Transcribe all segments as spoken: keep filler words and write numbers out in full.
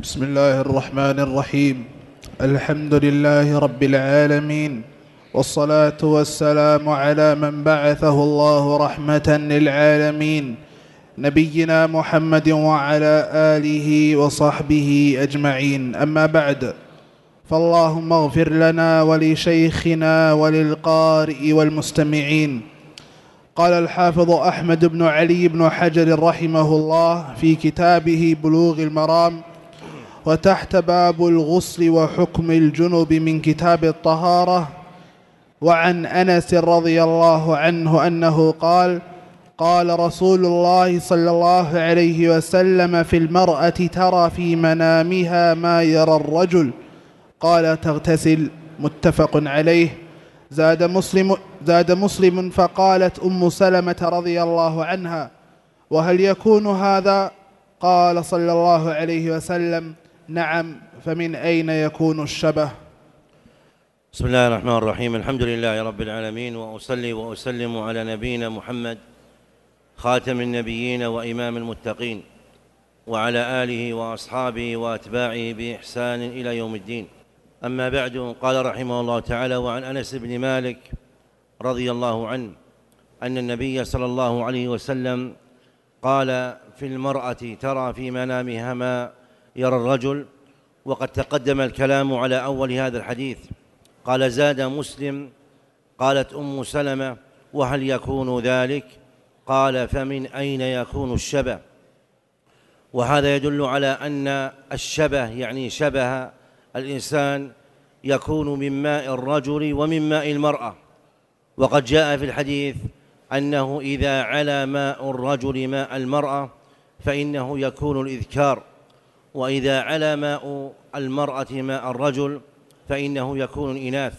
بسم الله الرحمن الرحيم. الحمد لله رب العالمين، والصلاة والسلام على من بعثه الله رحمة للعالمين، نبينا محمد وعلى آله وصحبه أجمعين. أما بعد، فاللهم اغفر لنا ولشيخنا وللقارئ والمستمعين. قال الحافظ أحمد بن علي بن حجر رحمه الله في كتابه بلوغ المرام، وتحت باب الغسل وحكم الجنب من كتاب الطهارة: وعن أنس رضي الله عنه أنه قال: قال رسول الله صلى الله عليه وسلم في المرأة ترى في منامها ما يرى الرجل، قال: تغتسل. متفق عليه. زاد مسلم, زاد مسلم فقالت أم سلمة رضي الله عنها: وهل يكون هذا؟ قال صلى الله عليه وسلم: نعم، فمن أين يكون الشبه؟ بسم الله الرحمن الرحيم. الحمد لله رب العالمين، وأصلي وأسلم على نبينا محمد خاتم النبيين وإمام المتقين، وعلى آله وأصحابه وأتباعه بإحسان إلى يوم الدين. أما بعد، قال رحمه الله تعالى: وعن أنس بن مالك رضي الله عنه أن النبي صلى الله عليه وسلم قال: في المرأة ترى في منامها ما يرى الرجل. وقد تقدم الكلام على أول هذا الحديث. قال: زاد مسلم: قالت أم سلمة: وهل يكون ذلك؟ قال: فمن أين يكون الشبه؟ وهذا يدل على أن الشبه يعني شبه الإنسان يكون من ماء الرجل ومن ماء المرأة. وقد جاء في الحديث أنه إذا علا ماء الرجل ماء المرأة فإنه يكون الإذكار، وإذا علا ماء المرأة ماء الرجل فإنه يكون الإناث.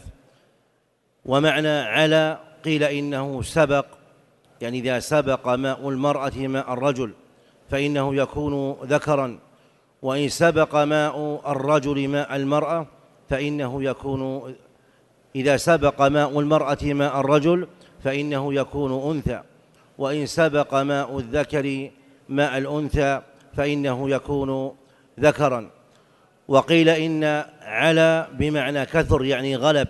ومعنى علا قيل إنه سبق، يعني إذا سبق ماء المرأة ماء الرجل فإنه يكون ذكرا، وإن سبق ماء الرجل ماء المرأة فإنه يكون إذا سبق ماء المرأة ماء الرجل فإنه يكون أنثى، وإن سبق ماء الذكر ماء الأنثى فإنه يكون ذكرا. وقيل إن علا بمعنى كثر يعني غلب،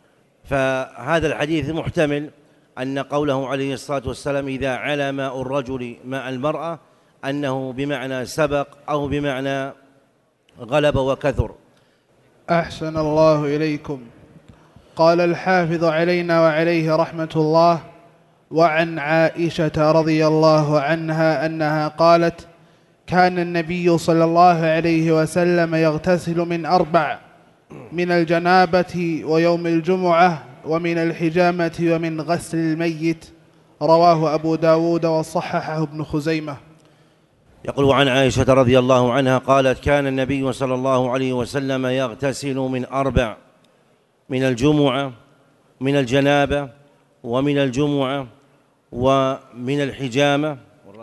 فهذا الحديث محتمل أن قوله عليه الصلاة والسلام إذا علا ماء الرجل ماء المرأة أنه بمعنى سبق أو بمعنى غلب وكثر. أحسن الله إليكم. قال الحافظ علينا وعليه رحمة الله: وعن عائشة رضي الله عنها أنها قالت: كان النبي صلى الله عليه وسلم يغتسل من أربع: من الجنابة ويوم الجمعة ومن الحجامة ومن غسل الميت. رواه أبو داود وصححه ابن خزيمة. يقول: عن عائشة رضي الله عنها قالت: كان النبي صلى الله عليه وسلم يغتسل من أربع: من الجمعة من الجنابة ومن الجمعة ومن الحجامة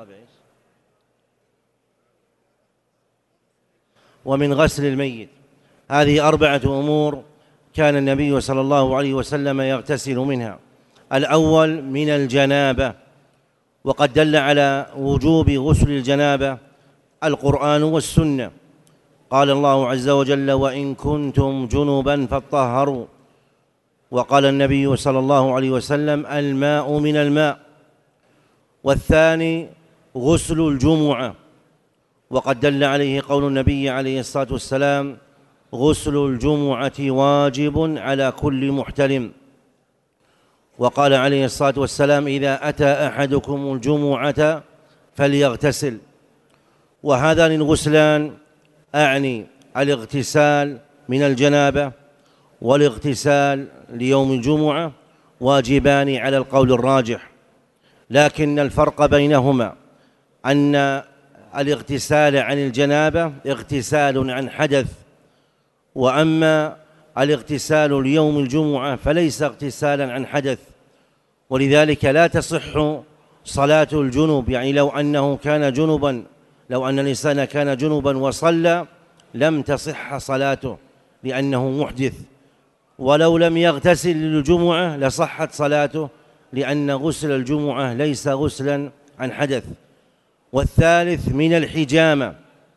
ومن غسل الميت. هذه أربعة أمور كان النبي صلى الله عليه وسلم يغتسل منها. الأول من الجنابة، وقد دل على وجوب غسل الجنابة القرآن والسنة. قال الله عز وجل: وإن كنتم جنبا فاطهروا. وقال النبي صلى الله عليه وسلم: الماء من الماء. والثاني غسل الجمعة، وقد دل عليه قول النبي عليه الصلاة والسلام: غسل الجمعة واجب على كل محتلم. وقال عليه الصلاة والسلام: إذا أتى أحدكم الجمعة فليغتسل. وهذان الغسلان أعني الاغتسال من الجنابة والاغتسال ليوم الجمعة واجبان على القول الراجح، لكن الفرق بينهما أن الاغتسال عن الجنابة اغتسال عن حدث، وأما الاغتسال ليوم الجمعة فليس اغتسالا عن حدث، ولذلك لا تصح صلاة الجنوب. يعني لو أنه كان جنبا لو أن الإنسان كان جنبا وصلى لم تصح صلاته لأنه محدث، ولو لم يغتسل للجمعة لصحت صلاته لأن غسل الجمعة ليس غسلا عن حدث. والثالث من الحجامة،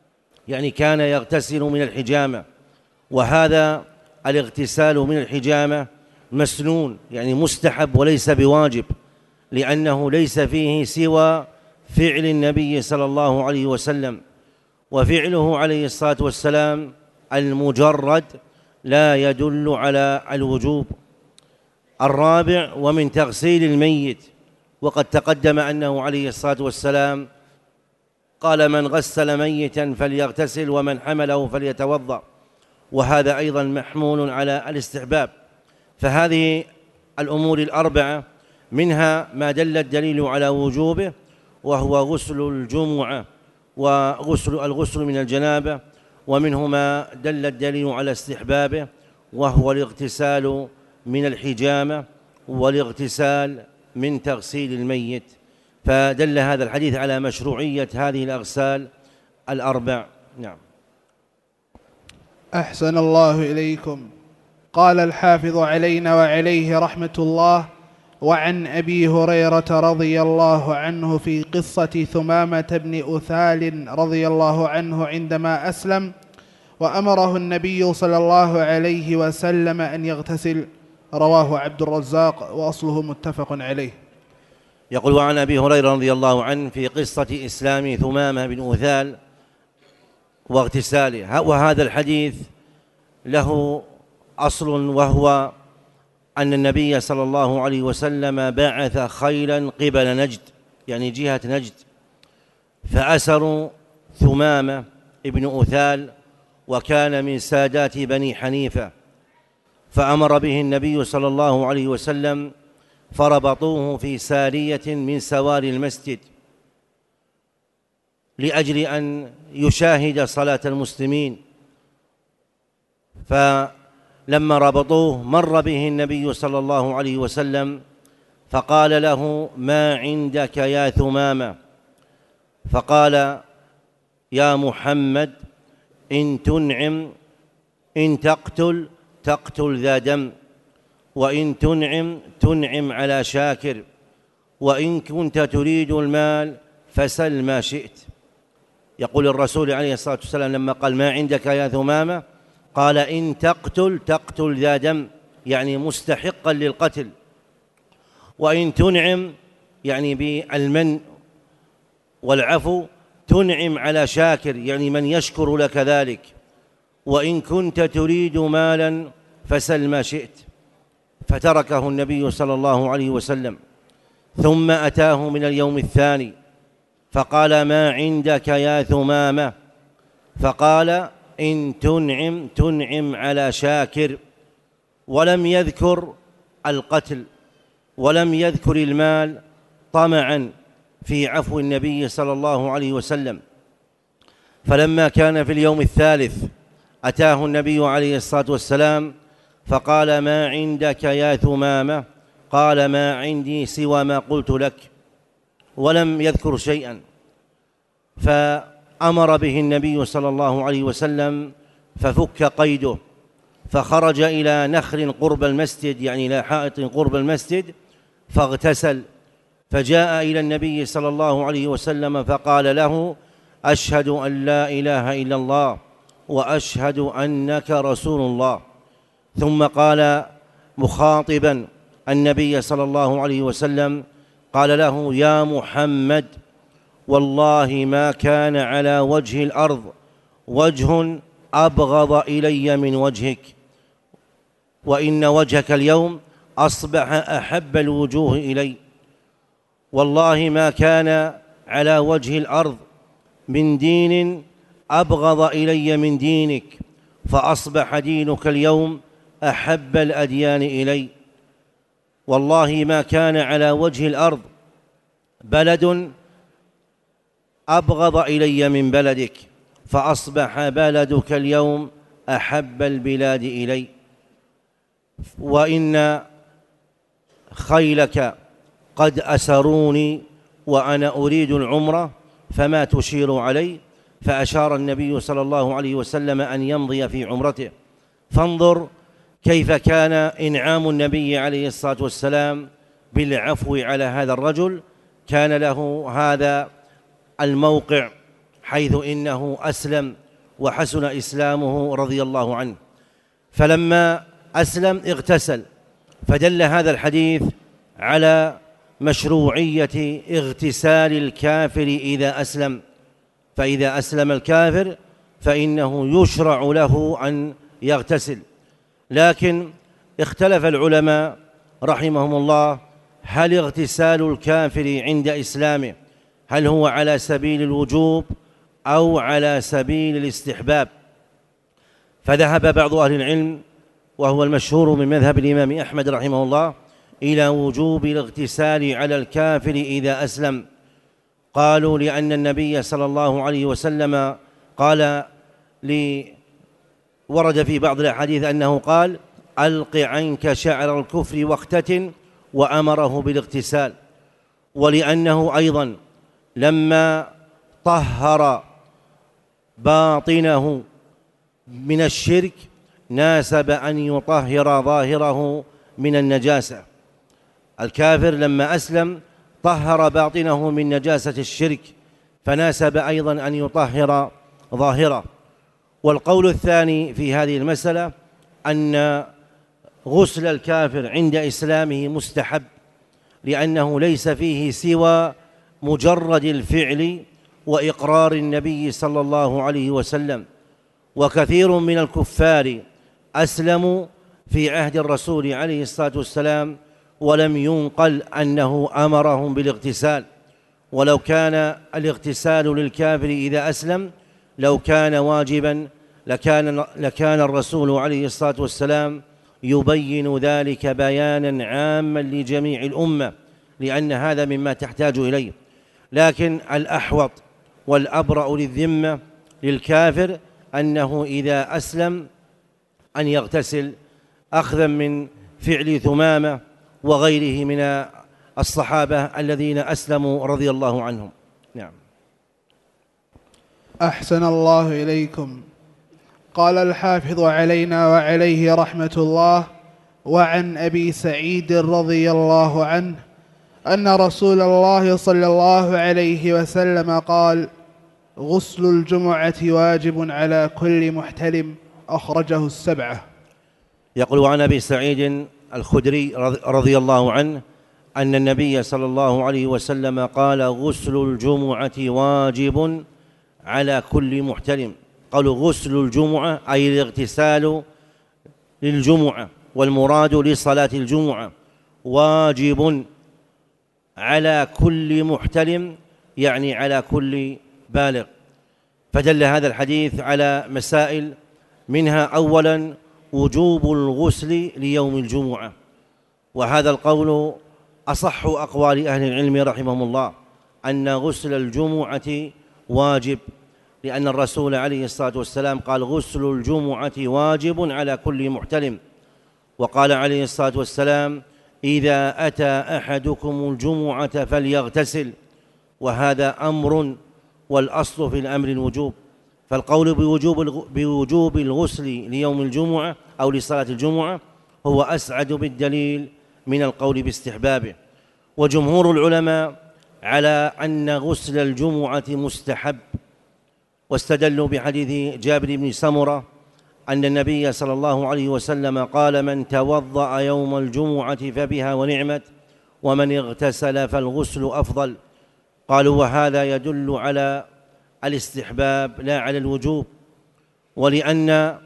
يعني كان يغتسل من الحجامة، وهذا الاغتسال من الحجامة مسنون يعني مستحب وليس بواجب، لأنه ليس فيه سوى فعل النبي صلى الله عليه وسلم، وفعله عليه الصلاة والسلام المجرد لا يدل على الوجوب. الرابع ومن تغسيل الميت، وقد تقدم أنه عليه الصلاة والسلام قال من غسل ميتا فليغتسل ومن حمله فليتوضأ، وهذا أيضا محمول على الاستحباب. فهذه الأمور الأربعة منها ما دل الدليل على وجوبه، وهو غسل الجمعة وغسل الغسل من الجنابة، ومنه ما دل الدليل على استحبابه، وهو الاغتسال من الحجامة والاغتسال من تغسيل الميت. فدل هذا الحديث على مشروعية هذه الأغسال الأربع. نعم. أحسن الله إليكم. قال الحافظ علينا وعليه رحمة الله: وعن أبي هريرة رضي الله عنه في قصة ثمامة بن أثال رضي الله عنه عندما أسلم وأمره النبي صلى الله عليه وسلم أن يغتسل، رواه عبد الرزاق وأصله متفق عليه. يقول: وعن أبي هريرة رضي الله عنه في قصة إسلام ثمامة بن أثال واغتساله. وهذا الحديث له أصل، وهو أن النبي صلى الله عليه وسلم بعث خيلا قبل نجد، يعني جهة نجد، فأسروا ثمامة ابن أثال، وكان من سادات بني حنيفة، فأمر به النبي صلى الله عليه وسلم فربطوه في سارية من سواري المسجد لأجل أن يشاهد صلاة المسلمين. فلما ربطوه مر به النبي صلى الله عليه وسلم فقال له: ما عندك يا ثمامة؟ فقال: يا محمد، إن تنعم إن تقتل تقتل ذا دم، وإن تنعم تنعم على شاكر، وإن كنت تريد المال فسل ما شئت. يقول الرسول عليه الصلاة والسلام لما قال: ما عندك يا ثمامة؟ قال: إن تقتل تقتل ذا دم، يعني مستحقا للقتل، وإن تنعم يعني بالمن والعفو تنعم على شاكر، يعني من يشكر لك ذلك، وإن كنت تريد مالا فسل ما شئت. فتركه النبي صلى الله عليه وسلم، ثم أتاه من اليوم الثاني فقال: ما عندك يا ثمامة؟ فقال: إن تنعم تنعم على شاكر، ولم يذكر القتل ولم يذكر المال طمعا في عفو النبي صلى الله عليه وسلم. فلما كان في اليوم الثالث أتاه النبي عليه الصلاة والسلام فقال: ما عندك يا ثمامة؟ قال: ما عندي سوى ما قلت لك، ولم يذكر شيئا. فأمر به النبي صلى الله عليه وسلم ففك قيده، فخرج إلى نخل قرب المسجد، يعني إلى حائط قرب المسجد، فاغتسل، فجاء إلى النبي صلى الله عليه وسلم فقال له: أشهد أن لا إله إلا الله وأشهد أنك رسول الله. ثم قال مخاطبا النبي صلى الله عليه وسلم، قال له: يا محمد، والله ما كان على وجه الأرض وجه أبغض إلي من وجهك، وإن وجهك اليوم أصبح أحب الوجوه إلي. والله ما كان على وجه الأرض من دين أبغض إلي من دينك، فأصبح دينك اليوم أحب الأديان إلي. والله ما كان على وجه الأرض بلد أبغض إلي من بلدك، فأصبح بلدك اليوم أحب البلاد إلي. وإن خيلك قد أسروني وأنا أريد العمرة، فما تشير علي؟ فأشار النبي صلى الله عليه وسلم أن يمضي في عمرته. فانظر كيف كان إنعام النبي عليه الصلاة والسلام بالعفو على هذا الرجل. كان له هذا الموقع حيث إنه أسلم وحسن إسلامه رضي الله عنه. فلما أسلم اغتسل، فدل هذا الحديث على مشروعية اغتسال الكافر إذا أسلم. فإذا أسلم الكافر فإنه يشرع له أن يغتسل. لكن اختلف العلماء رحمهم الله، هل اغتسال الكافر عند إسلامه هل هو على سبيل الوجوب أو على سبيل الاستحباب؟ فذهب بعض أهل العلم، وهو المشهور من مذهب الإمام أحمد رحمه الله، إلى وجوب الاغتسال على الكافر إذا أسلم. قالوا لأن النبي صلى الله عليه وسلم قال لي ورد في بعض الأحاديث أنه قال: ألق عنك شعر الكفر واختتن، وأمره بالاغتسال. ولأنه أيضا لما طهر باطنه من الشرك ناسب أن يطهر ظاهره من النجاسة. الكافر لما أسلم طهر باطنه من نجاسة الشرك، فناسب أيضا أن يطهر ظاهره. والقول الثاني في هذه المسألة أن غسل الكافر عند إسلامه مستحب، لأنه ليس فيه سوى مجرد الفعل وإقرار النبي صلى الله عليه وسلم. وكثير من الكفار أسلموا في عهد الرسول عليه الصلاة والسلام ولم ينقل أنه أمرهم بالاغتسال. ولو كان الاغتسال للكافر إذا أسلم لو كان واجبا لكان, لكان الرسول عليه الصلاة والسلام يبين ذلك بيانا عاما لجميع الأمة، لأن هذا مما تحتاج إليه. لكن الأحوط والأبرأ للذمة للكافر أنه إذا أسلم أن يغتسل، أخذا من فعل ثمامة وغيره من الصحابة الذين أسلموا رضي الله عنهم. نعم. أحسن الله إليكم. قال الحافظ علينا وعليه رحمة الله: وعن أبي سعيد رضي الله عنه أن رسول الله صلى الله عليه وسلم قال: غسل الجمعة واجب على كل محتلم، أخرجه السبعة. يقول عن أبي سعيد الخدري رضي الله عنه أن النبي صلى الله عليه وسلم قال: غسل الجمعة واجب على كل محتلم. قالوا غسل الجمعة أي الاغتسال للجمعة، والمراد لصلاة الجمعة، واجب على كل محتلم يعني على كل بالغ. فدل هذا الحديث على مسائل، منها أولا وجوب الغسل ليوم الجمعة، وهذا القول أصح أقوال أهل العلم رحمهم الله، أن غسل الجمعة واجب، لأن الرسول عليه الصلاة والسلام قال: غسل الجمعة واجب على كل محتلم. وقال عليه الصلاة والسلام: إذا أتى أحدكم الجمعة فليغتسل. وهذا أمر، والأصل في الأمر الوجوب. فالقول بوجوب بوجوب الغسل ليوم الجمعة أو لصلاة الجمعة هو أسعد بالدليل من القول باستحبابه. وجمهور العلماء على أن غسل الجمعة مستحب، واستدلوا بحديث جابر بن سمرة أن النبي صلى الله عليه وسلم قال: من توضأ يوم الجمعة فبها ونعمت، ومن اغتسل فالغسل أفضل. قالوا: وهذا يدل على الاستحباب لا على الوجوب. ولأن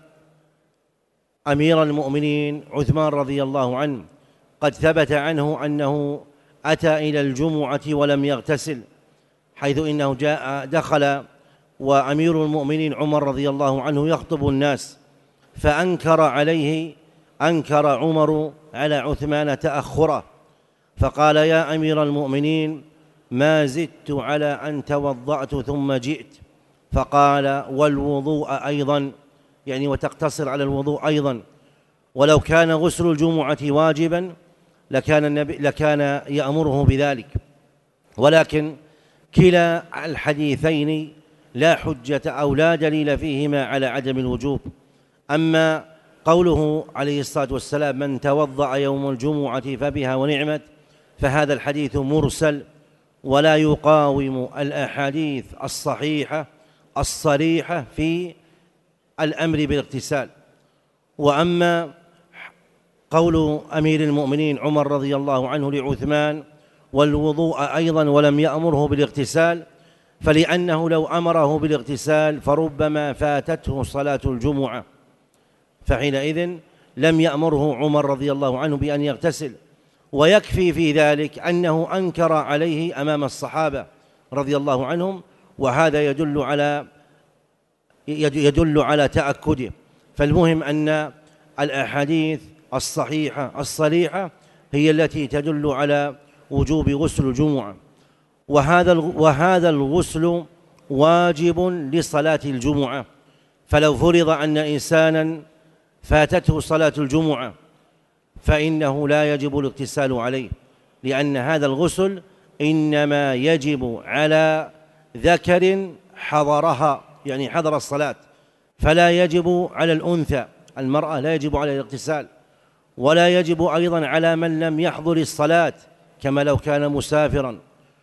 أمير المؤمنين عثمان رضي الله عنه قد ثبت عنه أنه أتى إلى الجمعة ولم يغتسل، حيث إنه جاء دخل وأمير المؤمنين عمر رضي الله عنه يخطب الناس، فأنكر عليه أنكر عمر على عثمان تأخره، فقال: يا أمير المؤمنين ما زدت على أن توضأت ثم جئت. فقال: والوضوء أيضا، يعني وتقتصر على الوضوء أيضا. ولو كان غسل الجمعة واجبا لكان النبي لكان يأمره بذلك. ولكن كلا الحديثين لا حجة أو لا دليل فيهما على عدم الوجوب. أما قوله عليه الصلاة والسلام: من توضأ يوم الجمعة فبها ونعمت، فهذا الحديث مرسل ولا يقاوم الأحاديث الصحيحة الصريحة في الأمر بالاغتسال. وأما قول أمير المؤمنين عمر رضي الله عنه لعثمان والوضوء أيضا ولم يأمره بالاغتسال، فلأنه لو أمره بالاغتسال فربما فاتته صلاة الجمعة، فحينئذ لم يأمره عمر رضي الله عنه بأن يغتسل. ويكفي في ذلك أنه أنكر عليه أمام الصحابة رضي الله عنهم، وهذا يدل على يدل على تأكده. فالمهم أن الأحاديث الصحيحة الصريحة هي التي تدل على وجوب غسل الجمعة، وهذا وهذا الغسل واجب لصلاة الجمعة. فلو فرض أن إنسانا فاتته صلاة الجمعة فإنه لا يجب الاغتسال عليه، لأن هذا الغسل إنما يجب على ذكر حضرها، يعني حضر الصلاة، فلا يجب على الأنثى المرأة، لا يجب على الاغتسال، ولا يجب أيضا على من لم يحضر الصلاة كما لو كان مسافرا.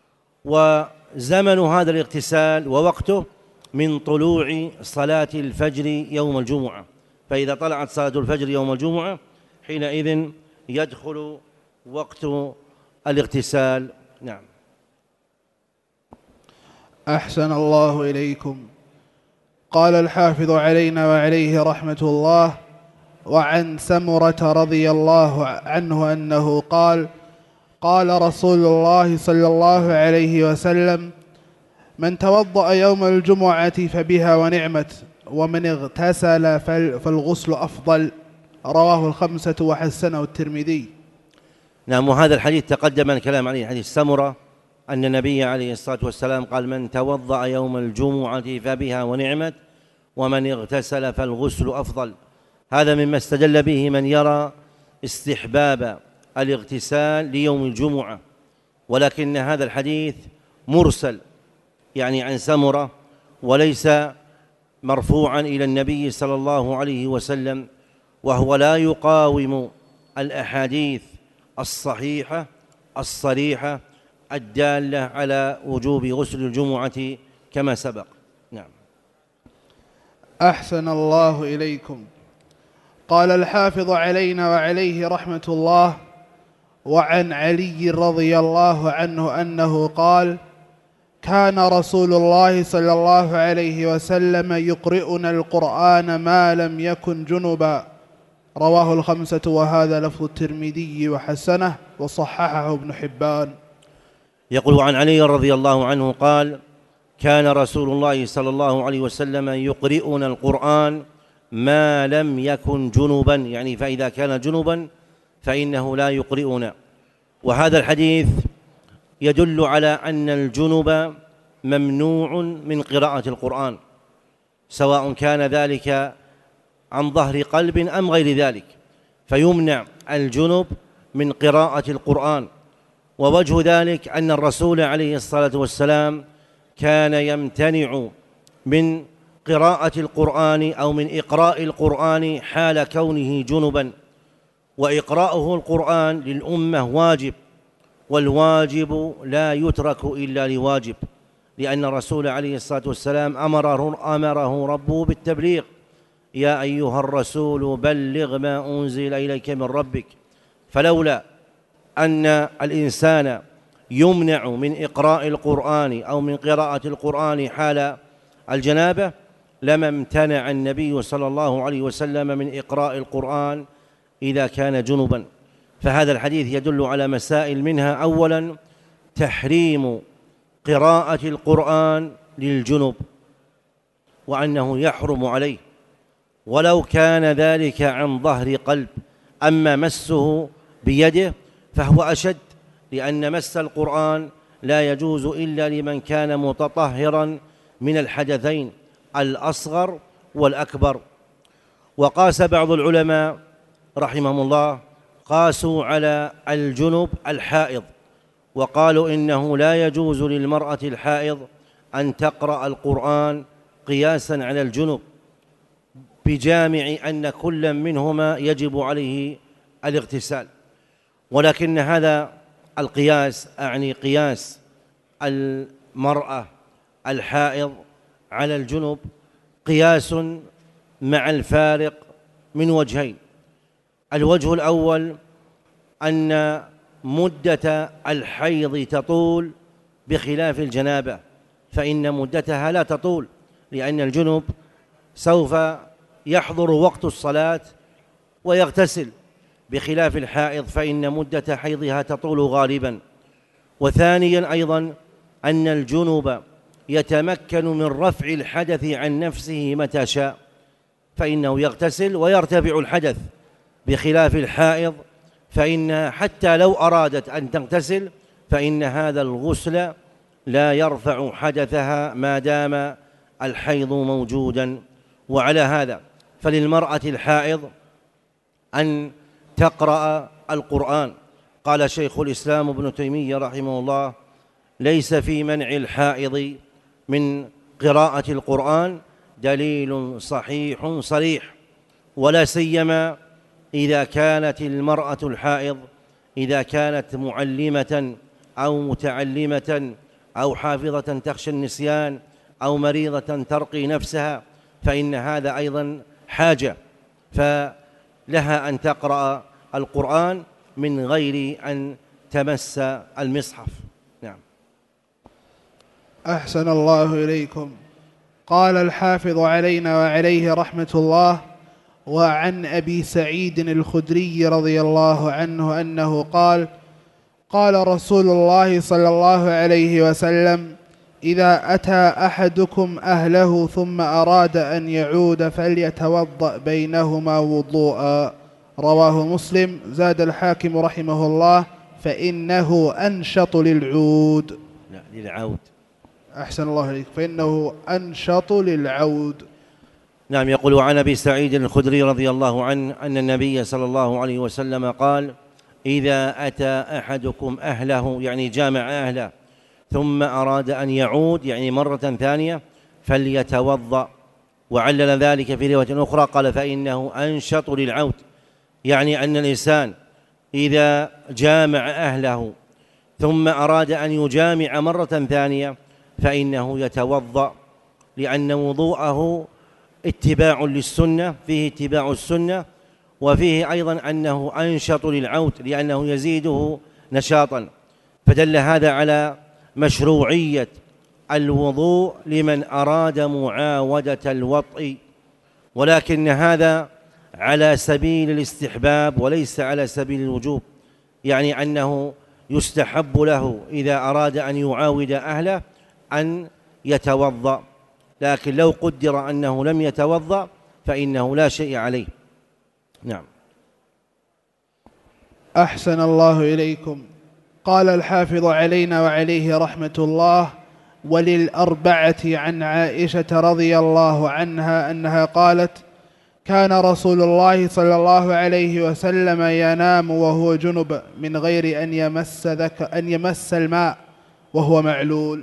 وزمن هذا الاغتسال ووقته من طلوع صلاة الفجر يوم الجمعة، فإذا طلعت صلاة الفجر يوم الجمعة حينئذ يدخل وقت الاغتسال. نعم. أحسن الله إليكم. قال الحافظ علينا وعليه رحمة الله: وعن سمرة رضي الله عنه أنه قال: قال رسول الله صلى الله عليه وسلم: من توضأ يوم الجمعة فبها ونعمت، ومن اغتسل فالغسل أفضل. رواه الخمسة وحسنه الترمذي. نعم. وهذا الحديث تقدم الكلام عليه، حديث سمرة، أن النبي عليه الصلاة والسلام قال: من توضأ يوم الجمعة فبها ونعمت، ومن اغتسل فالغسل أفضل. هذا مما استدل به من يرى استحباب الاغتسال ليوم الجمعة، ولكن هذا الحديث مرسل، يعني عن سمرة، وليس مرفوعا إلى النبي صلى الله عليه وسلم، وهو لا يقاوم الأحاديث الصحيحة الصريحة الدالة على وجوب غسل الجمعة كما سبق. نعم. أحسن الله إليكم. قال الحافظ علينا وعليه رحمة الله: وعن علي رضي الله عنه أنه قال: كان رسول الله صلى الله عليه وسلم يقرئنا القرآن ما لم يكن جنبا. رواه الخمسة، وهذا لفظ الترمذي وحسنه وصححه ابن حبان. يقول عن علي رضي الله عنه قال: كان رسول الله صلى الله عليه وسلم يقرئنا القرآن ما لم يكن جنبا، يعني فإذا كان جنبا فإنه لا يقرئنا. وهذا الحديث يدل على أن الجنب ممنوع من قراءة القرآن، سواء كان ذلك عن ظهر قلب أم غير ذلك، فيمنع الجنب من قراءة القرآن. ووجه ذلك أن الرسول عليه الصلاة والسلام كان يمتنع من قراءة القرآن أو من إقراء القرآن حال كونه جنبا، وإقراءه القرآن للأمة واجب، والواجب لا يترك إلا لواجب، لأن الرسول عليه الصلاة والسلام أمره, أمره ربه بالتبليغ: يا أيها الرسول بلغ ما أنزل إليك من ربك. فلولا أن الإنسان يمنع من إقراء القرآن أو من قراءة القرآن حال الجنابة لما امتنع النبي صلى الله عليه وسلم من إقراء القرآن إذا كان جنبا. فهذا الحديث يدل على مسائل، منها أولا تحريم قراءة القرآن للجنب، وأنه يحرم عليه ولو كان ذلك عن ظهر قلب. أما مسه بيده فهو أشد، لأن مس القرآن لا يجوز إلا لمن كان متطهرا من الحدثين الأصغر والأكبر. وقاس بعض العلماء رحمهم الله، قاسوا على الجنب الحائض، وقالوا إنه لا يجوز للمرأة الحائض أن تقرأ القرآن قياسا على الجنب، بجامع أن كل منهما يجب عليه الاغتسال. ولكن هذا القياس، أعني قياس المرأة الحائض على الجنب، قياس مع الفارق من وجهين. الوجه الأول أن مدة الحيض تطول بخلاف الجنابة، فإن مدتها لا تطول، لأن الجنب سوف يحضر وقت الصلاة ويغتسل، بخلاف الحائض فإن مدة حيضها تطول غالبا. وثانيا أيضا أن الجنب يتمكن من رفع الحدث عن نفسه متى شاء، فإنه يغتسل ويرتفع الحدث، بخلاف الحائض فإن حتى لو أرادت أن تغتسل فإن هذا الغسل لا يرفع حدثها ما دام الحيض موجودا. وعلى هذا فللمرأة الحائض أن تقرأ القرآن. قال شيخ الإسلام ابن تيمية رحمه الله: ليس في منع الحائض من قراءة القرآن دليل صحيح صريح، ولا سيما إذا كانت المرأة الحائض إذا كانت معلمة أو متعلمة أو حافظة تخشى النسيان أو مريضة ترقي نفسها، فإن هذا أيضا حاجة، فلها أن تقرأ القرآن من غير أن تمس المصحف. نعم. أحسن الله إليكم. قال الحافظ علينا وعليه رحمة الله: وعن أبي سعيد الخدري رضي الله عنه أنه قال: قال رسول الله صلى الله عليه وسلم: إذا أتى أحدكم أهله ثم أراد أن يعود فليتوضأ بينهما وضوءا. رواه مسلم. زاد الحاكم رحمه الله: فإنه أنشط للعود. لا، للعود. أحسن الله إليك. فإنه أنشط للعود. نعم. يقول عن أبي سعيد الخدري رضي الله عنه أن النبي صلى الله عليه وسلم قال: إذا أتى أحدكم أهله، يعني جامع أهله، ثم أراد أن يعود، يعني مرة ثانية، فليتوضأ. وعلل ذلك في رواية أخرى قال: فإنه أنشط للعود، يعني أن الإنسان إذا جامع أهله ثم أراد أن يجامع مرة ثانية فإنه يتوضأ، لأن وضوءه اتباع للسنة، فيه اتباع السنة، وفيه أيضا أنه أنشط للعود لأنه يزيده نشاطا. فدل هذا على مشروعية الوضوء لمن أراد معاودة الوطء، ولكن هذا على سبيل الاستحباب وليس على سبيل الوجوب، يعني أنه يستحب له إذا أراد أن يعاود أهله أن يتوضأ، لكن لو قدر أنه لم يتوضأ فإنه لا شيء عليه. نعم. أحسن الله إليكم. قال الحافظ علينا وعليه رحمة الله: وللأربعة عن عائشة رضي الله عنها أنها قالت: كان رسول الله صلى الله عليه وسلم ينام وهو جنب من غير أن يمس ذك أن يمس الماء وهو معلول.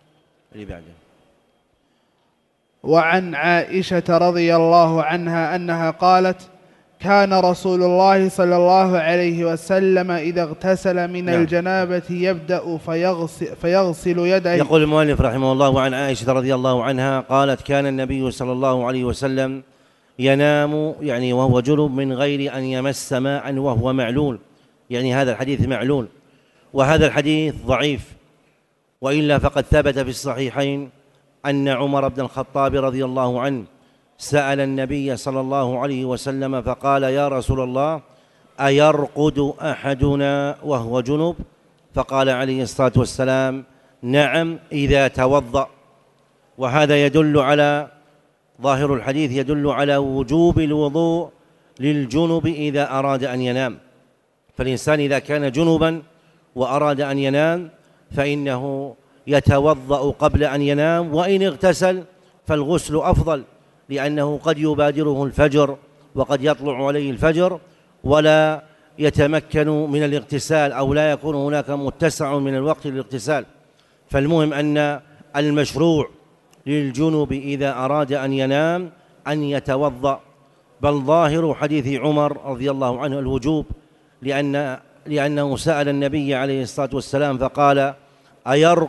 وعن عائشة رضي الله عنها أنها قالت: كان رسول الله صلى الله عليه وسلم إذا اغتسل من نعم. الجنابة يبدأ فيغسل, فيغسل يديه. يقول المؤلف رحمه الله: وعن عائشة رضي الله عنها قالت: كان النبي صلى الله عليه وسلم ينام، يعني وهو جنب، من غير أن يمس ماء وهو معلول، يعني هذا الحديث معلول، وهذا الحديث ضعيف، وإلا فقد ثبت في الصحيحين أن عمر بن الخطاب رضي الله عنه سأل النبي صلى الله عليه وسلم فقال: يا رسول الله، أيرقد أحدنا وهو جنب؟ فقال عليه الصلاة والسلام: نعم إذا توضأ. وهذا يدل على ظاهر الحديث يدل على وجوب الوضوء للجنب إذا أراد أن ينام. فالإنسان إذا كان جنبا وأراد أن ينام فإنه يتوضأ قبل أن ينام، وإن اغتسل فالغسل أفضل، لأنه قد يبادره الفجر وقد يطلع عليه الفجر ولا يتمكن من الاغتسال، أو لا يكون هناك متسع من الوقت للاغتسال. فالمهم أن المشروع للجنب إذا أراد أن ينام أن يتوضأ، بل ظاهر حديث عمر رضي الله عنه الوجوب، لأن لأنه سأل النبي عليه الصلاة والسلام فقال: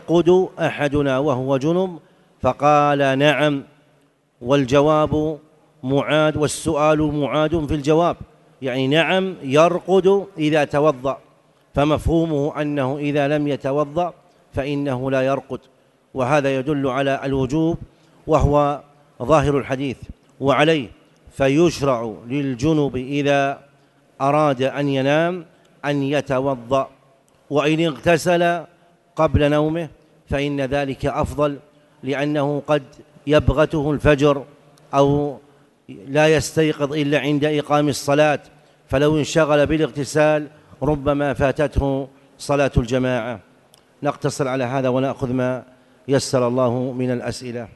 أيرقد أحدنا وهو جنب؟ فقال: نعم. والجواب معاد، والسؤال معاد في الجواب، يعني نعم يرقد إذا توضأ، فمفهومه أنه إذا لم يتوضأ فإنه لا يرقد، وهذا يدل على الوجوب وهو ظاهر الحديث. وعليه فيشرع للجنب إذا أراد أن ينام أن يتوضأ، وإن اغتسل قبل نومه فإن ذلك أفضل، لأنه قد يبغته الفجر أو لا يستيقظ إلا عند إقام الصلاة، فلو انشغل بالاغتسال ربما فاتته صلاة الجماعة. نقتصر على هذا ونأخذ ما يسر الله من الأسئلة.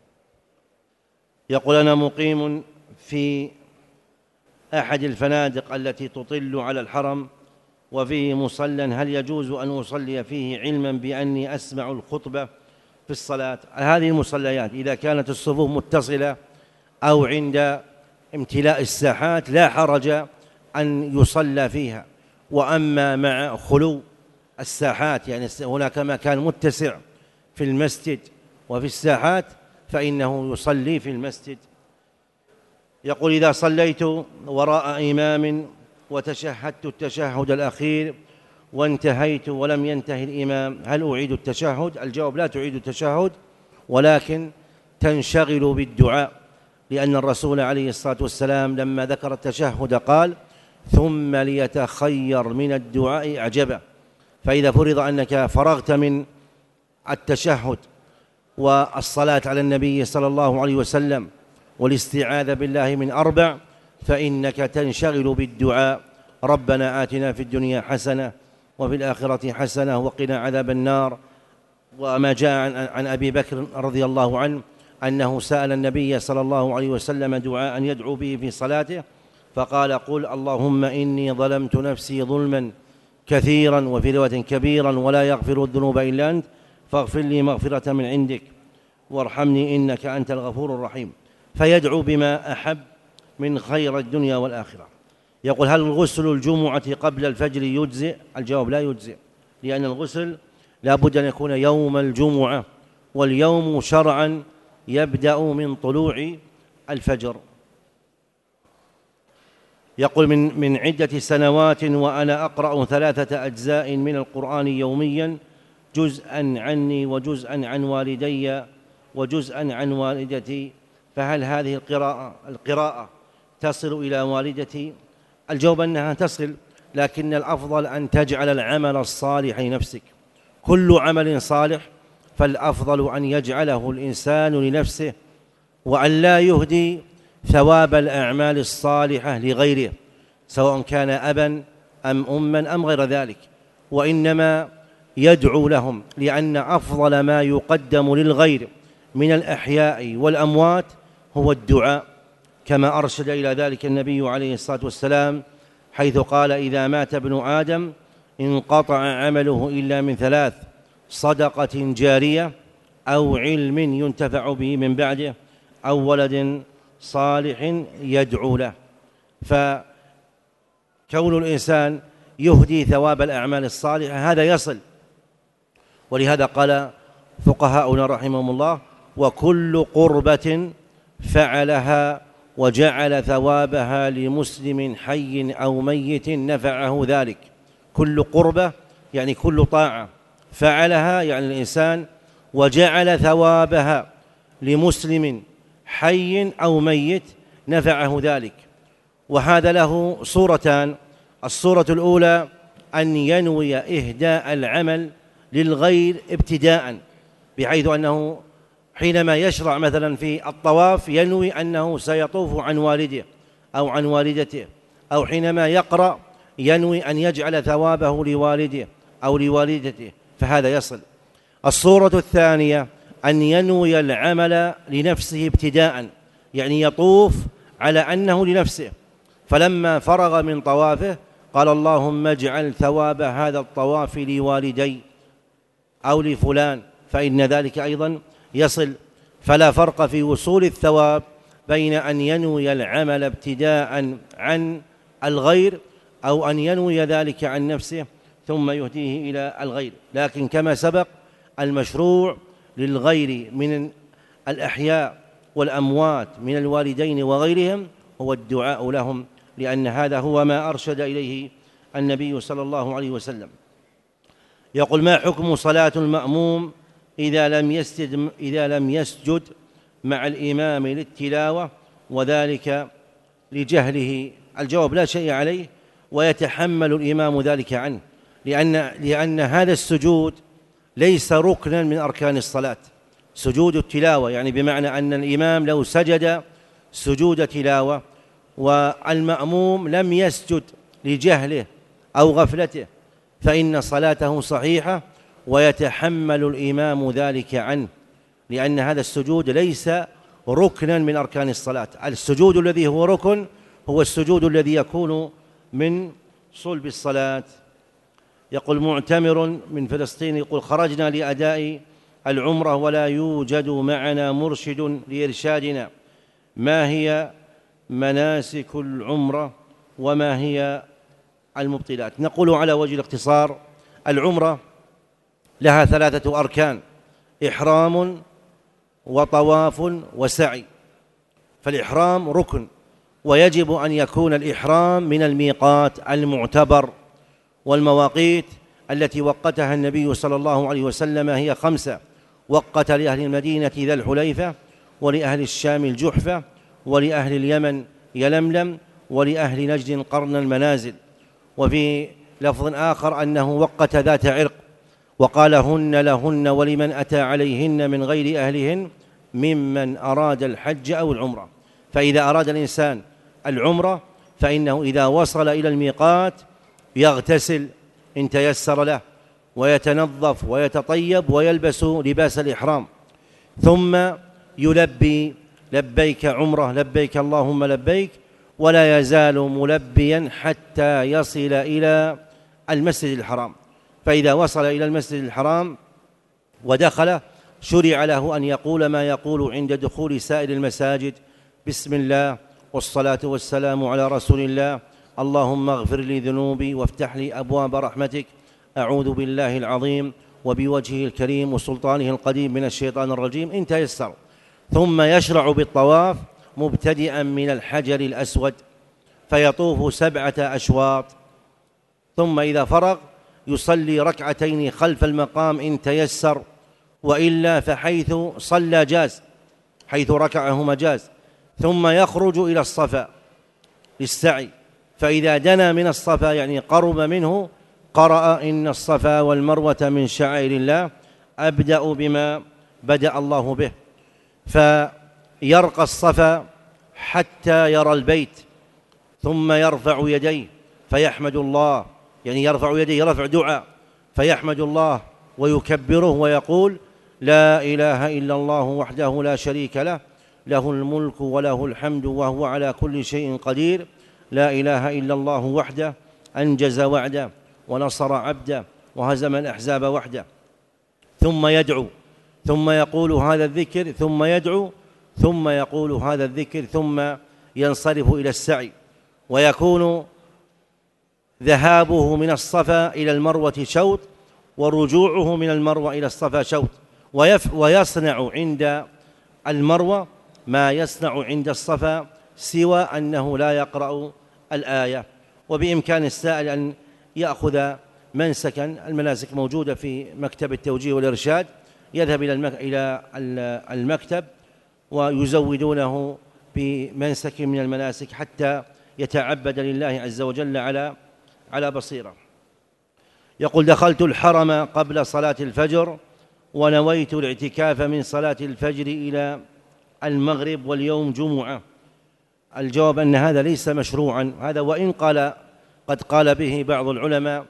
يقول: أنا مقيم في أحد الفنادق التي تطل على الحرم وفيه مصلى، هل يجوز أن أصلي فيه علما بأني أسمع الخطبة في الصلاة؟ هذه المصليات إذا كانت الصفوف متصلة أو عند امتلاء الساحات لا حرج أن يصلى فيها، وأما مع خلو الساحات، يعني هناك مكان متسع في المسجد وفي الساحات، فإنه يصلي في المسجد. يقول: إذا صليت وراء إمام وتشهدت التشهد الأخير وانتهيت ولم ينتهي الإمام، هل أعيد التشهد؟ الجواب: لا تعيد التشهد، ولكن تنشغل بالدعاء، لأن الرسول عليه الصلاة والسلام لما ذكر التشهد قال: ثم ليتخير من الدعاء أعجبه. فإذا فرض أنك فرغت من التشهد والصلاة على النبي صلى الله عليه وسلم والاستعاذة بالله من أربع، فإنك تنشغل بالدعاء: ربنا آتنا في الدنيا حسنة وفي الآخرة حسنة وقنا عذاب النار. وما جاء عن أبي بكر رضي الله عنه أنه سأل النبي صلى الله عليه وسلم دعاء يدعو به في صلاته، فقال: قل اللهم إني ظلمت نفسي ظلما كثيرا وفي رواية كبيرا ولا يغفر الذنوب إلا أنت فاغفر لي مغفرة من عندك وارحمني إنك أنت الغفور الرحيم. فيدعو بما أحب من خير الدنيا والآخرة. يقول: هل غسل الجمعة قبل الفجر يجزئ؟ الجواب: لا يجزئ، لأن الغسل لا بد أن يكون يوم الجمعة، واليوم شرعا يبدأ من طلوع الفجر. يقول: من من عدة سنوات وأنا أقرأ ثلاثة أجزاء من القرآن يوميا، جزءا عني وجزءا عن والدي وجزءا عن والدتي، فهل هذه القراءة القراءة تصل إلى والدتي؟ الجواب أنها تصل، لكن الأفضل أن تجعل العمل الصالح لنفسك. كل عمل صالح فالأفضل أن يجعله الإنسان لنفسه، وأن لا يهدي ثواب الأعمال الصالحة لغيره، سواء كان أبا أم أما أم غير ذلك، وإنما يدعو لهم، لأن أفضل ما يقدم للغير من الأحياء والأموات هو الدعاء، كما أرشد إلى ذلك النبي عليه الصلاة والسلام حيث قال: إذا مات ابن آدم انقطع عمله إلا من ثلاث: صدقة جارية أو علم ينتفع به من بعده أو ولد صالح يدعو له. فكون الإنسان يهدي ثواب الأعمال الصالحة هذا يصل، ولهذا قال فقهاؤنا رحمهم الله: وكل قربة فعلها وجعل ثوابها لمسلم حي أو ميت نفعه ذلك. كل قربة يعني كل طاعة، فعلها يعني الإنسان، وجعل ثوابها لمسلم حي أو ميت نفعه ذلك. وهذا له صورتان: الصورة الأولى أن ينوي إهداء العمل للغير ابتداء، بحيث أنه حينما يشرع مثلا في الطواف ينوي أنه سيطوف عن والده أو عن والدته، أو حينما يقرأ ينوي أن يجعل ثوابه لوالده أو لوالدته، فهذا يصل. الصورة الثانية أن ينوي العمل لنفسه ابتداء، يعني يطوف على أنه لنفسه، فلما فرغ من طوافه قال: اللهم اجعل ثواب هذا الطواف لوالدي أو لفلان، فإن ذلك أيضا يصل. فلا فرق في وصول الثواب بين أن ينوي العمل ابتداء عن الغير أو أن ينوي ذلك عن نفسه ثم يهديه إلى الغير، لكن كما سبق المشروع للغير من الأحياء والأموات من الوالدين وغيرهم هو الدعاء لهم، لأن هذا هو ما أرشد إليه النبي صلى الله عليه وسلم. يقول: ما حكم صلاة المأموم إذا لم يسجد, إذا لم يسجد مع الإمام للتلاوة وذلك لجهله؟ الجواب: لا شيء عليه، ويتحمل الإمام ذلك عنه، لأن, لأن هذا السجود ليس ركنا من أركان الصلاة. سجود التلاوة يعني بمعنى أن الإمام لو سجد سجود تلاوة والمأموم لم يسجد لجهله أو غفلته فإن صلاته صحيحة ويتحمل الإمام ذلك عنه، لأن هذا السجود ليس ركنا من أركان الصلاة. السجود الذي هو ركن هو السجود الذي يكون من صلب الصلاة. يقول معتمر من فلسطين، يقول: خرجنا لأداء العمرة ولا يوجد معنا مرشد لإرشادنا، ما هي مناسك العمرة وما هي المبطلات؟ نقول على وجه الاختصار: العمرة لها ثلاثة أركان: إحرام وطواف وسعي. فالإحرام ركن، ويجب أن يكون الإحرام من الميقات المعتبر، والمواقيت التي وقتها النبي صلى الله عليه وسلم هي خمسة: وقت لأهل المدينة ذا الحليفة، ولأهل الشام الجحفة، ولأهل اليمن يلملم، ولأهل نجد قرن المنازل. وفي لفظ آخر أنه وقت ذات عرق، وقال: هن لهن ولمن أتى عليهن من غير أهلهن ممن أراد الحج أو العمرة. فإذا أراد الإنسان العمرة فإنه إذا وصل إلى الميقات يغتسل إن تيسر له، ويتنظف ويتطيب ويلبس لباس الإحرام، ثم يلبي: لبيك عمرة، لبيك اللهم لبيك، ولا يزال ملبيا حتى يصل إلى المسجد الحرام. فإذا وصل إلى المسجد الحرام ودخل شرع له أن يقول ما يقول عند دخول سائر المساجد: بسم الله والصلاة والسلام على رسول الله، اللهم اغفر لي ذنوبي وافتح لي أبواب رحمتك، أعوذ بالله العظيم وبوجهه الكريم وسلطانه القديم من الشيطان الرجيم، إن تيسر. ثم يشرع بالطواف مبتدئا من الحجر الأسود فيطوف سبعة أشواط، ثم إذا فرغ يصلي ركعتين خلف المقام إن تيسر، وإلا فحيث صلى جاز، حيث ركعهما جاز. ثم يخرج إلى الصفا للسعي، فإذا دنا من الصفا يعني قرب منه قرأ: إن الصفا والمروة من شعائر الله، أبدأ بما بدأ الله به. فيرقى الصفا حتى يرى البيت، ثم يرفع يديه فيحمد الله، يعني يرفع يديه رفع دعاء، فيحمد الله ويكبره ويقول: لا إله إلا الله وحده لا شريك له، له الملك وله الحمد وهو على كل شيء قدير، لا إله إلا الله وحده أنجز وعده ونصر عبده وهزم الأحزاب وحده. ثم يدعو، ثم يقول هذا الذكر، ثم يدعو، ثم يقول هذا الذكر، ثم ينصرف إلى السعي. ويكون ذهابه من الصفا إلى المروة شوط، ورجوعه من المروة إلى الصفا شوط. ويصنع عند المروة ما يصنع عند الصفا، سوى أنه لا يقرأ الآية. وبإمكان السائل أن يأخذ منسكا، المناسك موجودة في مكتب التوجيه والإرشاد، يذهب إلى المكتب ويزودونه بمنسك من المناسك حتى يتعبد لله عز وجل على على بصيرة. يقول: دخلت الحرم قبل صلاة الفجر ونويت الاعتكاف من صلاة الفجر إلى المغرب واليوم جمعة. الجواب أن هذا ليس مشروعا، هذا وإن قال قد قال به بعض العلماء،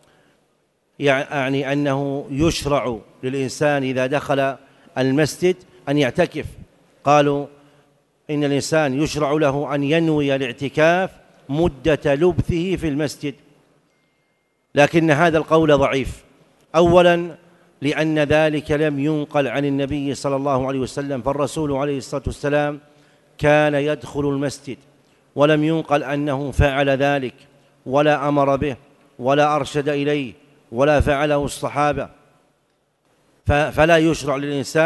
يعني أنه يشرع للإنسان إذا دخل المسجد أن يعتكف. قالوا إن الإنسان يشرع له أن ينوي الاعتكاف مدة لبثه في المسجد، لكن هذا القول ضعيف. أولا لأن ذلك لم ينقل عن النبي صلى الله عليه وسلم، فالرسول عليه الصلاة والسلام كان يدخل المسجد ولم ينقل أنه فعل ذلك ولا أمر به ولا أرشد إليه ولا فعله الصحابة، فلا يشرع للإنسان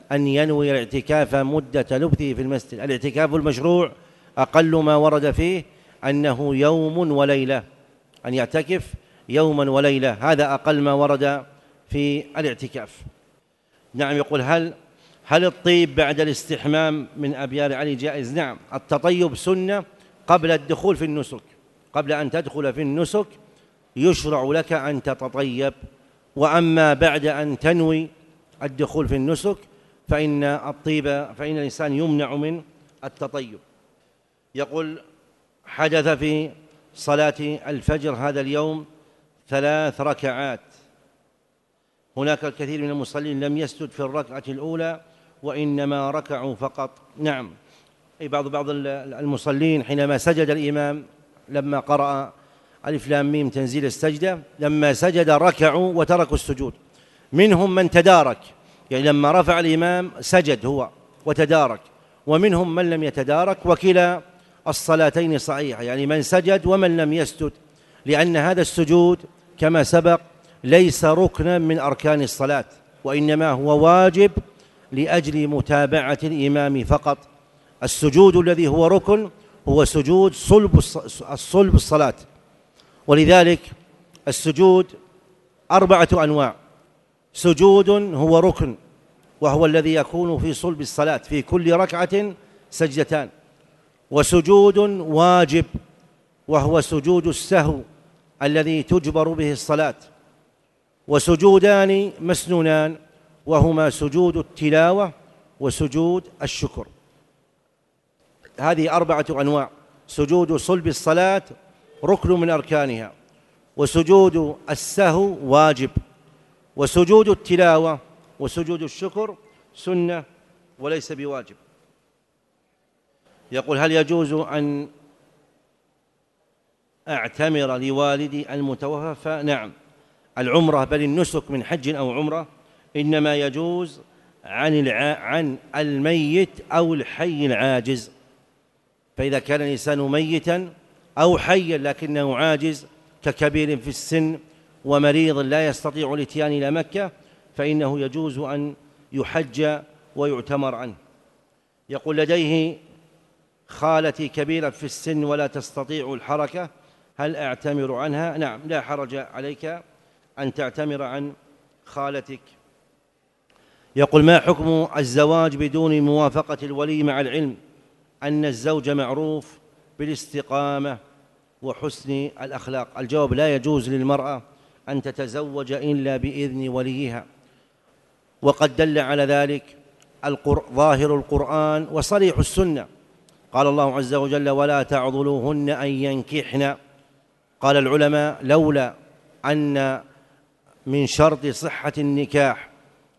أن ينوي الاعتكاف مدة لبثه في المسجد. الاعتكاف المشروع أقل ما ورد فيه أنه يوم وليلة، أن يعتكف يوما وليلة، هذا أقل ما ورد في الاعتكاف. نعم. يقول هل هل الطيب بعد الاستحمام من أبيار علي جائز؟ نعم، التطيب سنة قبل الدخول في النسك، قبل أن تدخل في النسك يشرع لك أن تتطيب، وأما بعد أن تنوي الدخول في النسك فإن الطيب فإن الإنسان يمنع من التطيب. يقول حدث في صلاة الفجر هذا اليوم ثلاث ركعات، هناك الكثير من المصلين لم يسجد في الركعة الأولى وإنما ركعوا فقط. نعم، أي بعض بعض المصلين حينما سجد الإمام لما قرأ ألف لام ميم تنزيل السجدة، لما سجد ركعوا وتركوا السجود. منهم من تدارك، يعني لما رفع الإمام سجد هو وتدارك، ومنهم من لم يتدارك، وكلا الصلاتين صحيحة، يعني من سجد ومن لم يسجد، لأن هذا السجود كما سبق ليس ركنا من أركان الصلاة، وإنما هو واجب لأجل متابعة الإمام فقط. السجود الذي هو ركن هو سجود صلب الصلب الصلاة، ولذلك السجود أربعة أنواع. سجود هو ركن وهو الذي يكون في صلب الصلاة، في كل ركعة سجدتان، وسجود واجب وهو سجود السهو الذي تجبر به الصلاة، وسجودان مسنونان وهما سجود التلاوة وسجود الشكر. هذه أربعة أنواع. سجود صلب الصلاة ركن من أركانها، وسجود السهو واجب، وسجود التلاوة وسجود الشكر سنة وليس بواجب. يقول هل يجوز أن أعتمر لوالدي المتوفى؟ نعم، العمرة بل النسك من حج أو عمرة إنما يجوز عن الع... عن الميت أو الحي العاجز. فإذا كان الإنسان ميتا أو حيا لكنه عاجز ككبير في السن ومريض لا يستطيع الاتيان إلى مكة فإنه يجوز أن يحج ويعتمر عنه. يقول لديه خالتي كبيرة في السن ولا تستطيع الحركة، هل أعتمر عنها؟ نعم، لا حرج عليك أن تعتمر عن خالتك. يقول ما حكم الزواج بدون موافقة الولي مع العلم أن الزوج معروف بالاستقامة وحسن الأخلاق؟ الجواب لا يجوز للمرأة أن تتزوج إلا بإذن وليها، وقد دل على ذلك ظاهر القرآن وصريح السنة. قال الله عز وجل ولا تعضلوهن أن ينكحن. قال العلماء لولا أن من شرط صحة النكاح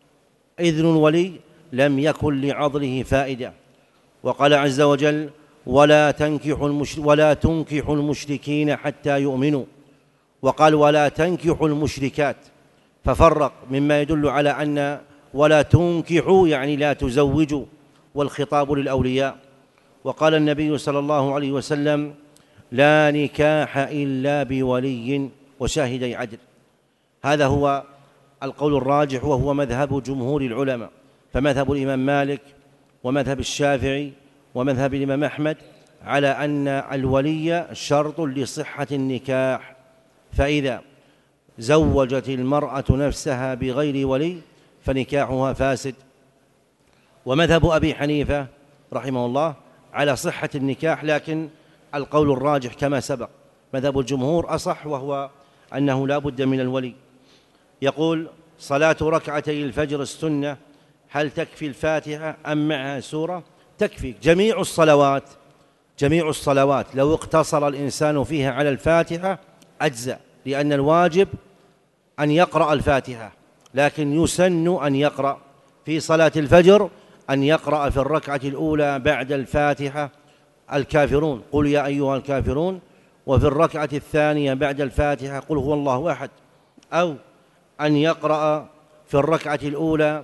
إذن الولي لم يكن لعضله فائدة. وقال عز وجل ولا تنكحوا المش... ولا تنكحوا المشركين حتى يؤمنوا، وقال ولا تنكحوا المشركات، ففرق مما يدل على أن ولا تنكحوا يعني لا تزوجوا، والخطاب للأولياء. وقال النبي صلى الله عليه وسلم لا نكاح إلا بولي وشاهدي عدل. هذا هو القول الراجح وهو مذهب جمهور العلماء، فمذهب الإمام مالك ومذهب الشافعي ومذهب الإمام أحمد على أن الولي شرط لصحة النكاح، فإذا زوجت المرأة نفسها بغير ولي فنكاحها فاسد. ومذهب أبي حنيفة رحمه الله على صحة النكاح، لكن القول الراجح كما سبق مذهب الجمهور أصح وهو أنه لا بد من الولي. يقول صلاة ركعتي الفجر السنة هل تكفي الفاتحة أم معها سورة؟ تكفي. جميع الصلوات جميع الصلوات لو اقتصر الإنسان فيها على الفاتحة أجزأ، لأن الواجب أن يقرأ الفاتحة، لكن يسن أن يقرأ في صلاة الفجر أن يقرأ في الركعة الأولى بعد الفاتحة الكافرون قل يا أيها الكافرون، وفي الركعة الثانية بعد الفاتحة قل هو الله أحد، أو أن يقرأ في الركعة الأولى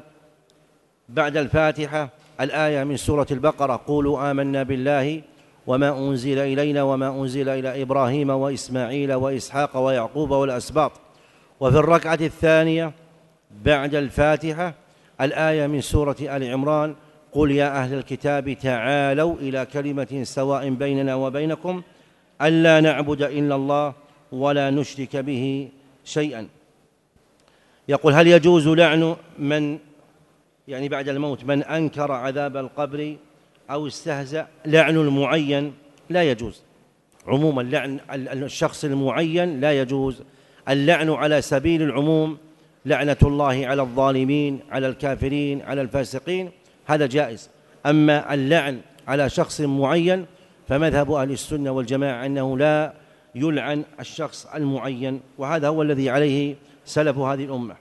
بعد الفاتحة الآية من سورة البقرة قولوا آمنا بالله وما أنزل إلينا وما أنزل إلى إبراهيم وإسماعيل وإسحاق ويعقوب والأسباط. وفي الركعة الثانية بعد الفاتحة الآية من سورة آل عمران: قل يا أهل الكتاب تعالوا إلى كلمة سواء بيننا وبينكم ألا نعبد إلا الله ولا نشرك به شيئا. يقول: هل يجوز لعن من يعني بعد الموت من أنكر عذاب القبر أو استهزأ؟ لعن المعين لا يجوز عموما، لعن الشخص المعين لا يجوز. اللعن على سبيل العموم، لعنة الله على الظالمين، على الكافرين، على الفاسقين، هذا جائز. أما اللعن على شخص معين فمذهب أهل السنة والجماعة أنه لا يلعن الشخص المعين، وهذا هو الذي عليه سلف هذه الأمة.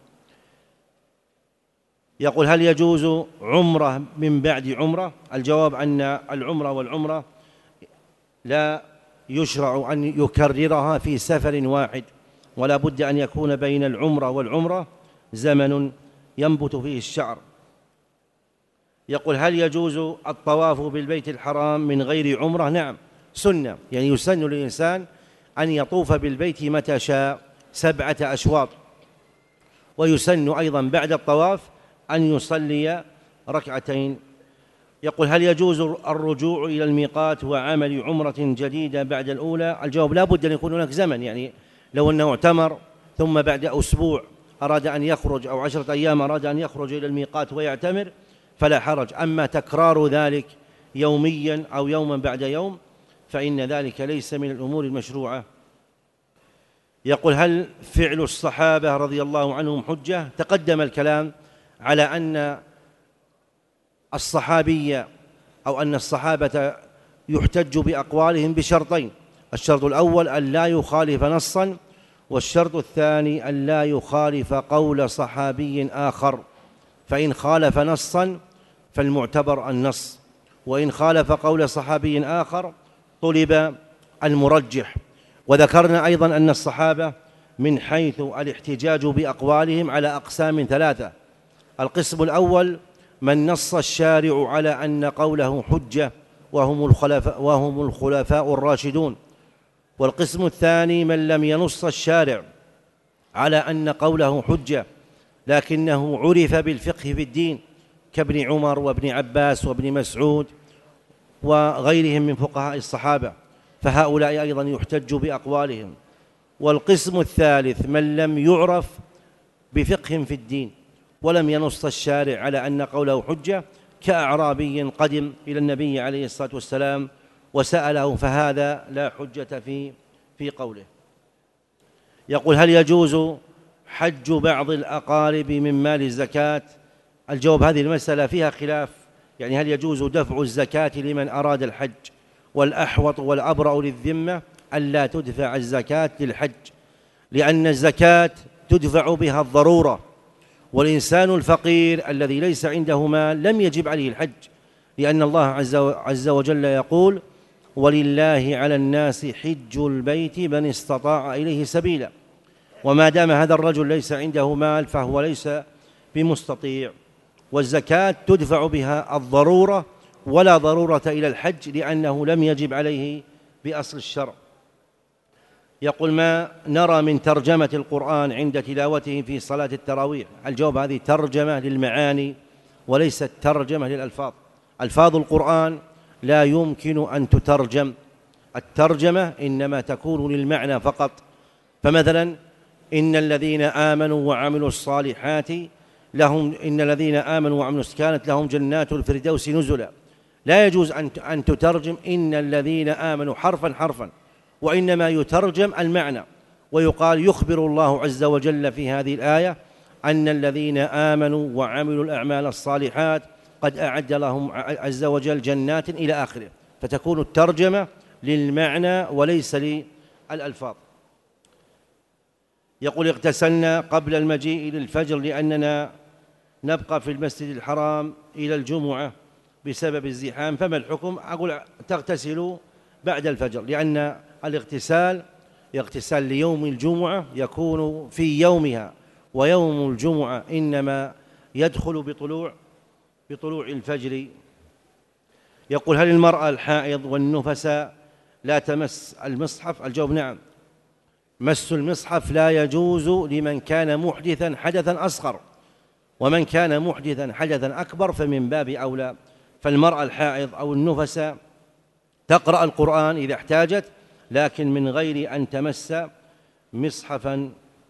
يقول: هل يجوز عمرة من بعد عمرة؟ الجواب أن العمرة والعمرة لا يشرع أن يكررها في سفر واحد، ولا بد أن يكون بين العمرة والعمرة زمن ينبت فيه الشعر. يقول: هل يجوز الطواف بالبيت الحرام من غير عمرة؟ نعم، سنة، يعني يسن للإنسان أن يطوف بالبيت متى شاء سبعة أشواط، ويسن أيضا بعد الطواف أن يصلي ركعتين. يقول: هل يجوز الرجوع إلى الميقات وعمل عمرة جديدة بعد الأولى؟ الجواب: لا بد أن يكون هناك زمن، يعني لو أنه اعتمر ثم بعد أسبوع أراد أن يخرج أو عشرة أيام أراد أن يخرج إلى الميقات ويعتمر فلا حرج. أما تكرار ذلك يوميا أو يوما بعد يوم فإن ذلك ليس من الأمور المشروعة. يقول: هل فعل الصحابة رضي الله عنهم حجة؟ تقدم الكلام على أن الصحابية أو أن الصحابة يحتج بأقوالهم بشرطين: الشرط الأول أن لا يخالف نصا، والشرط الثاني أن لا يخالف قول صحابي آخر. فإن خالف نصا فالمعتبر النص، وإن خالف قول صحابي آخر طلب المرجح. وذكرنا أيضا أن الصحابة من حيث الاحتجاج بأقوالهم على أقسام ثلاثة: القسم الأول من نص الشارع على أن قوله حجة وهم الخلفاء, وهم الخلفاء الراشدون، والقسم الثاني من لم ينص الشارع على أن قوله حجة لكنه عرف بالفقه في الدين كابن عمر وابن عباس وابن مسعود وغيرهم من فقهاء الصحابة، فهؤلاء أيضا يحتج بأقوالهم. والقسم الثالث من لم يعرف بفقه في الدين ولم ينص الشارع على أن قوله حجة، كأعرابي قدم إلى النبي عليه الصلاة والسلام وسأله، فهذا لا حجة في في قوله. يقول: هل يجوز حج بعض الأقارب من مال الزكاة؟ الجواب: هذه المسألة فيها خلاف، يعني هل يجوز دفع الزكاة لمن أراد الحج؟ والأحوط والأبرأ للذمة ألا تدفع الزكاة للحج، لأن الزكاة تدفع بها الضرورة، والإنسان الفقير الذي ليس عنده مال لم يجب عليه الحج، لأن الله عز وجل يقول: ولله على الناس حج البيت من استطاع إليه سبيلا. وما دام هذا الرجل ليس عنده مال فهو ليس بمستطيع، والزكاة تدفع بها الضرورة ولا ضرورة إلى الحج لأنه لم يجب عليه بأصل الشرع. يقول: ما نرى من ترجمة القرآن عند تلاوته في صلاة التراويح؟ الجواب: هذه ترجمة للمعاني وليست ترجمة للألفاظ. ألفاظ القرآن لا يمكن أن تترجم، الترجمة إنما تكون للمعنى فقط. فمثلا: إن الذين آمنوا وعملوا الصالحات لهم إن الذين آمنوا وعملوا كانت لهم جنات الفردوس نزلا. لا يجوز أن تترجم إن الذين آمنوا حرفا حرفا، وإنما يترجم المعنى، ويقال: يخبر الله عز وجل في هذه الآية أن الذين آمنوا وعملوا الأعمال الصالحات قد أعد لهم عز وجل جنات إلى آخره، فتكون الترجمة للمعنى وليس للألفاظ. يقول: اغتسلنا قبل المجيء للفجر لأننا نبقى في المسجد الحرام إلى الجمعة بسبب الزحام، فما الحكم؟ أقول: تغتسلوا بعد الفجر، لأن الاغتسال اغتسال ليوم الجمعة يكون في يومها، ويوم الجمعة إنما يدخل بطلوع بطلوع الفجر. يقول: هل المرأة الحائض والنفساء لا تمس المصحف؟ الجواب: نعم، مس المصحف لا يجوز لمن كان محدثا حدثا أصغر، ومن كان محدثا حدثا أكبر فمن باب أولى. فالمرأة الحائض أو النفساء تقرأ القرآن إذا احتاجت، لكن من غير أن تمس مصحفا.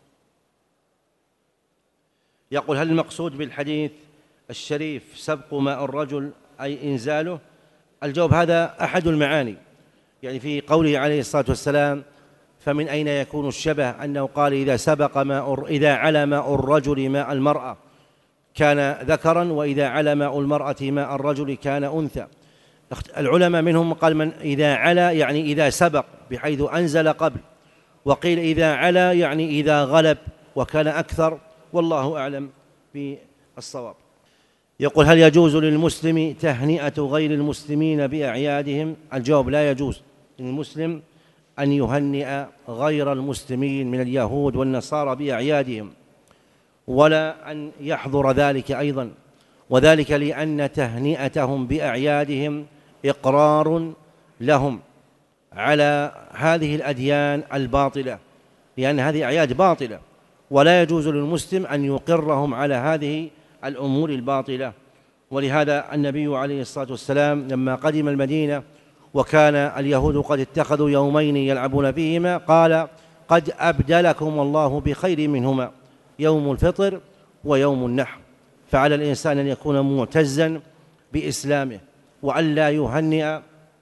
يقول: هل المقصود بالحديث الشريف سبق ماء الرجل أي إنزاله؟ الجواب: هذا أحد المعاني، يعني في قوله عليه الصلاة والسلام: فمن أين يكون الشبه، أنه قال إذا سبق ماء إذا علا ماء الرجل ماء المرأة كان ذكرا، وإذا علا ماء المرأة ماء الرجل كان أنثى. العلماء منهم قال من إذا علا يعني إذا سبق بحيث أنزل قبل، وقيل إذا علا يعني إذا غلب وكان أكثر، والله أعلم بالصواب. يقول: هل يجوز للمسلم تهنئة غير المسلمين بأعيادهم؟ الجواب: لا يجوز للمسلم أن يهنئ غير المسلمين من اليهود والنصارى بأعيادهم، ولا أن يحضر ذلك أيضا، وذلك لأن تهنئتهم بأعيادهم إقرار لهم على هذه الأديان الباطلة، لأن هذه أعياد باطلة، ولا يجوز للمسلم أن يقرهم على هذه الأمور الباطلة. ولهذا النبي عليه الصلاة والسلام لما قدم المدينة وكان اليهود قد اتخذوا يومين يلعبون فيهما قال: قد أبدلكم الله بخير منهما، يوم الفطر ويوم النحر. فعلى الإنسان أن يكون معتزا بإسلامه، وأن لا يهنئ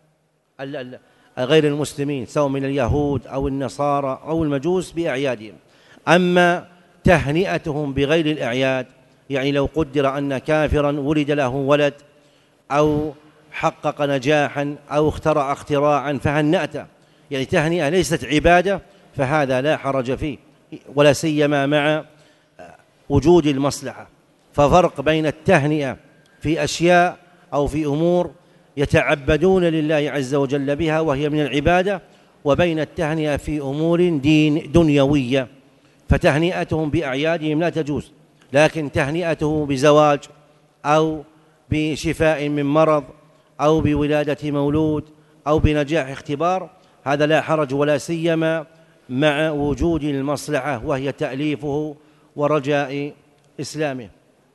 غير المسلمين سواء من اليهود أو النصارى أو المجوس بأعيادهم. أما تهنئتهم بغير الأعياد، يعني لو قدر أن كافرا ولد له ولد أو حقق نجاحا أو اخترع اختراعا فهنأته، يعني تهنئة ليست عبادة، فهذا لا حرج فيه، ولا سيما مع وجود المصلحة. ففرق بين التهنئة في أشياء أو في أمور يتعبدون لله عز وجل بها وهي من العبادة، وبين التهنئة في أمور دين دنيوية، فتهنئتهم بأعيادهم لا تجوز. لكن تهنئته بزواج أو بشفاء من مرض أو بولادة مولود أو بنجاح اختبار، هذا لا حرج، ولا سيما مع وجود المصلحة وهي تأليفه ورجاء إسلامه.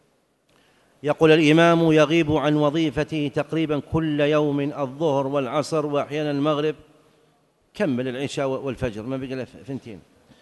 يقول: الإمام يغيب عن وظيفته تقريبا كل يوم الظهر والعصر وأحيانا المغرب، كمل العشاء والفجر، ما بقى ثنتين.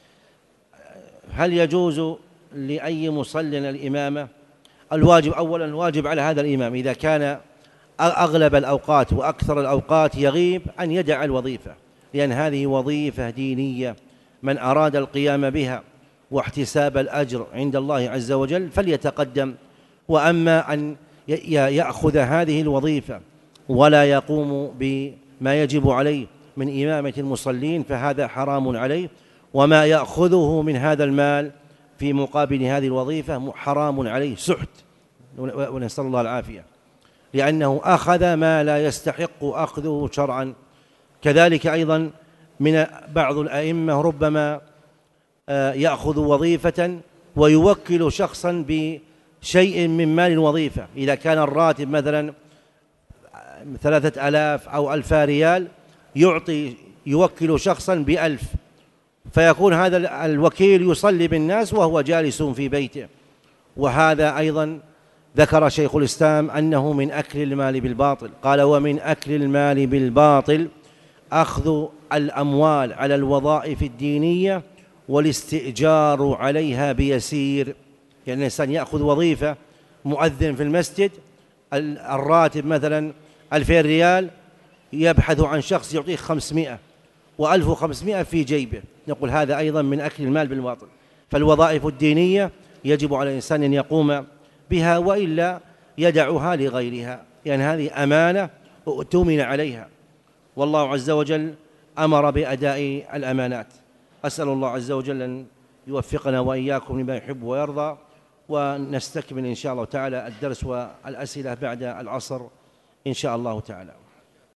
هل يجوز لأي مصل الإمامة؟ الواجب أولا الواجب على هذا الإمام إذا كان أغلب الأوقات وأكثر الأوقات يغيب أن يدع الوظيفة، لأن هذه وظيفة دينية، من أراد القيام بها واحتساب الأجر عند الله عز وجل فليتقدم. وأما أن يأخذ هذه الوظيفة ولا يقوم بما يجب عليه من إمامة المصلين فهذا حرام عليه، وما يأخذه من هذا المال في مقابل هذه الوظيفة حرام عليه، سحت، ونسأل الله العافية، لأنه أخذ ما لا يستحق أخذه شرعا. كذلك أيضا من بعض الأئمة ربما يأخذ وظيفة ويوكل شخصا بشيء من مال الوظيفة، إذا كان الراتب مثلا ثلاثة آلاف أو ألف ريال يعطي يوكل شخصا بألف، فيكون هذا الوكيل يصلي بالناس وهو جالس في بيته. وهذا أيضا ذكر شيخ الإسلام أنه من أكل المال بالباطل، قال: ومن أكل المال بالباطل أخذ الأموال على الوظائف الدينية والاستئجار عليها بيسير. يعني الإنسان يأخذ وظيفة مؤذن في المسجد، الراتب مثلا ألفين ريال، يبحث عن شخص يعطيه خمسمائة وألف وخمسمائة في جيبه، نقول هذا أيضا من أكل المال بالباطل. فالوظائف الدينية يجب على الإنسان أن يقوم بها، وإلا يدعها لغيرها، يعني هذه أمانة اؤتمن عليها، والله عز وجل أمر بأداء الأمانات. أسأل الله عز وجل أن يوفقنا وإياكم لما يحب ويرضى، ونستكمل إن شاء الله تعالى الدرس والأسئلة بعد العصر إن شاء الله تعالى.